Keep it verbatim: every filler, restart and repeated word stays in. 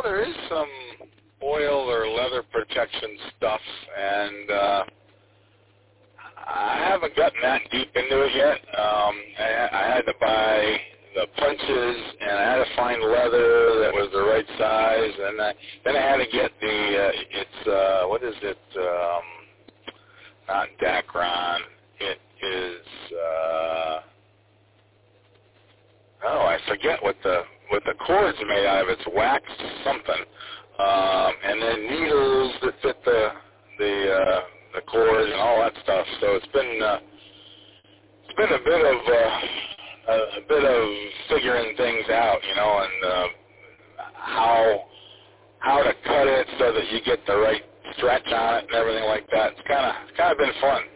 well, there is some oil or leather protection stuff, and uh, I haven't gotten that deep into it yet. Um, I, I had to buy the punches, and I had to find leather that was the right size, and I, then I had to get the, uh, it's, uh, what is it, um, not Dacron, it is, uh, oh, I forget what the, what the cord's made out of. It's wax something, um, and then needles that fit the, the, uh, the cord and all that stuff. So it's been, uh, it's been a bit of, uh, a, a bit of figuring things out, you know, and uh, how how to cut it so that you get the right stretch on it and everything like that. It's kind of it's kind of been fun.